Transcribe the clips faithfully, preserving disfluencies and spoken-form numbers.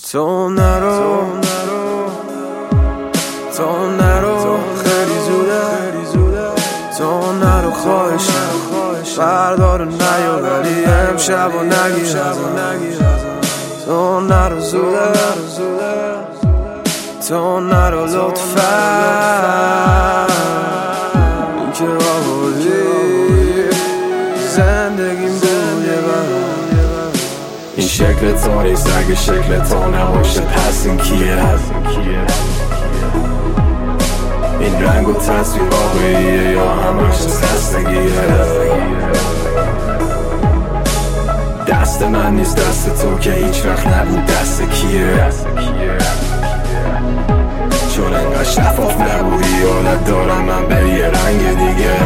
تو نرو تو نرو خیلی زوده تو نرو خواهشم بردار نیا ولی امشب و نگیر تو نرو زوده تو نرو لطفا این که آوردی زندگیم بود یه این شکل تو نیست اگه شکل تو نباشه پس این کیه این رنگ و تصویر واقعیه یا همش خستگیه دست من نیست دست تو که هیچ وقت نبود دست کیه چون انقدر شفاف نبودی حالت دارم من به یه رنگ دیگه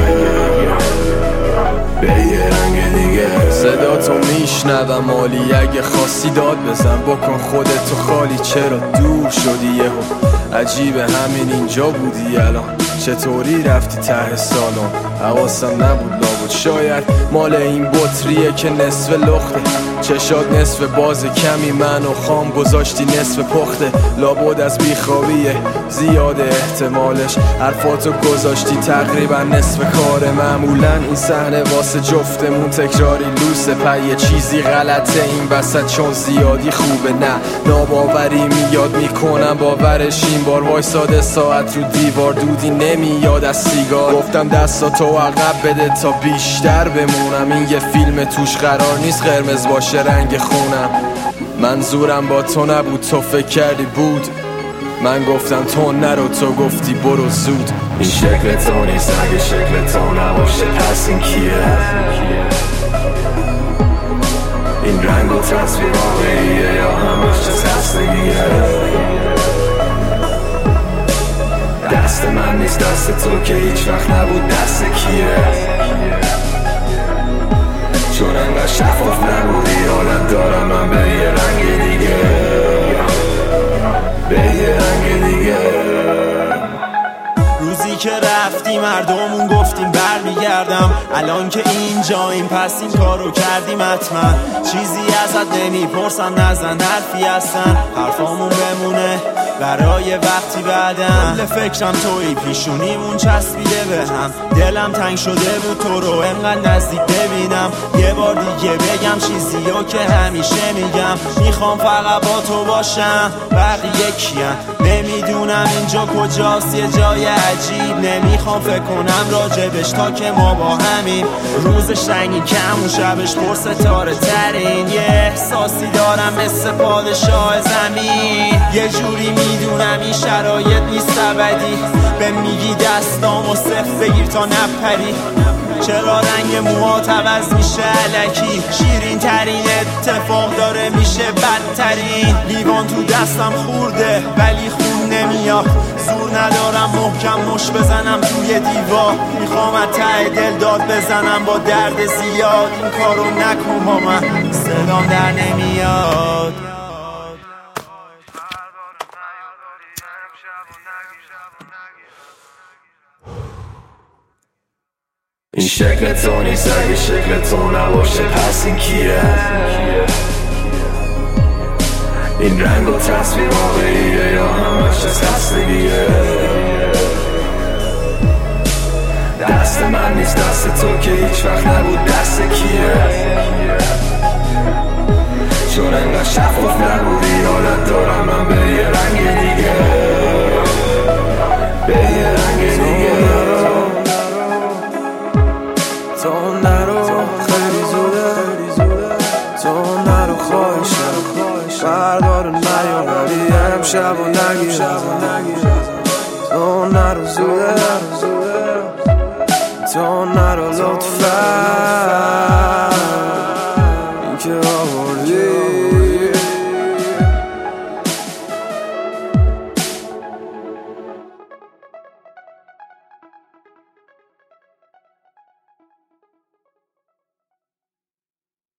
به یه رنگ دیگه صدا تو میشنوم عالی اگه خواستی داد بزن بکن خودتو خالی چرا دور شدی یهو عجیبه همین اینجا بودی الان چطوری رفتی ته سالن حواسم نبود لابد شاید مال این بطریه که نصف لخته چشات نصف باز کمی منو خام گذاشتی نصف پخته لابد از بیخوابیه زیاده احتمالش حرفاتو گذاشتی تقریبا نصف کار معمولا این صحنه واسه جفتمون تکراری لوسه پی یه چیزی غلطه این وسط چون زیادی خوبه نه ناباوری میاد میکنم باورش این بار وایساده ساعت رو دیوار دودی نمیاد از سیگار گفتم دستاتو عقب بده تا بیشتر بمونم این یه فیلم توش قرار نیست قرمز باشه رنگ خونم منظورم با تو نبود تو فکر کردی بود من گفتم تو نرو تو گفتی برو زود این شکل تو نیست اگه شکل تو نباشه پس این کیه این رنگ و تصویر واقعیه یا همش خستگیه دست من نیست دست تو که هیچ وقت نبود دست کیه چون انقدر شفاف نبودی حالت دارم من به یه رنگ دیگه به یه رنگ دیگه روزی که رفتی مردمون گفتیم برمیگردم الان که اینجاییم پس این کارو کردیم حتما چیزی ازت نمیپرسن نزن حرفی هستن حرفامون بمونه برای وقتی بعدم کل فکرم توی پیشونیمون چسبیده به هم دلم تنگ شده بود تو رو انقدر نزدیک ببینم یه بار دیگه بگم چیزیو که همیشه میگم میخوام فقط با تو باشم بقیه کیم نمیدونم اینجا کجاست یه جای عجیب نمیخوام فکر کنم راجبش تا که ما با همیم روزش رنگی کم و شبش پر ستاره ترین یه احساسی دارم مثل پادشاه زمین یه جوری میدونم این شرایط نیست ابدی به میگی دستامو صفر بگیر تا نپری چرا رنگ موهات عوض میشه الکی شیرین ترین اتفاق داره میشه بدترین لیوان تو دستم خورده ولی خون نمیاد زور ندارم محکم مش بزنم توی دیوار میخوام از ته دل داد بزنم با درد زیاد این کارو نکن با من صدام در نمیاد این شکل تو نیست اگه شکل تو نباشه پس این کیه این رنگ و تصویر واقعیه یا همش خستگیه دست من نیست دست تو که هیچ وقت نبود دست کیه چون انقدر شفاف نبودی حالت دارم من به یه رنگ دیگه به یه رنگ دیگه تو نرو خیلی زوده تو نرو خواهشم بردار نیا ولی امشب و نگیر تو نرو زوده تو نرو لطفا